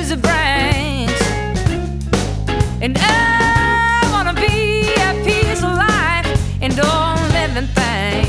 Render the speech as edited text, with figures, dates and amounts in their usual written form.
pleasures it brings. And I wanna be at peace of life and all living things.